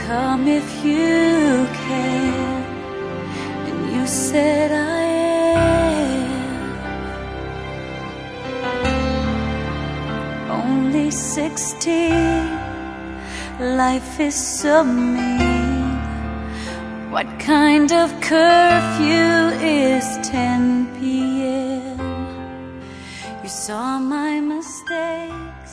Come if you can. And you said I am. Only 16, life is so mean. What kind of curfew is 10 p.m.? You saw my mistakes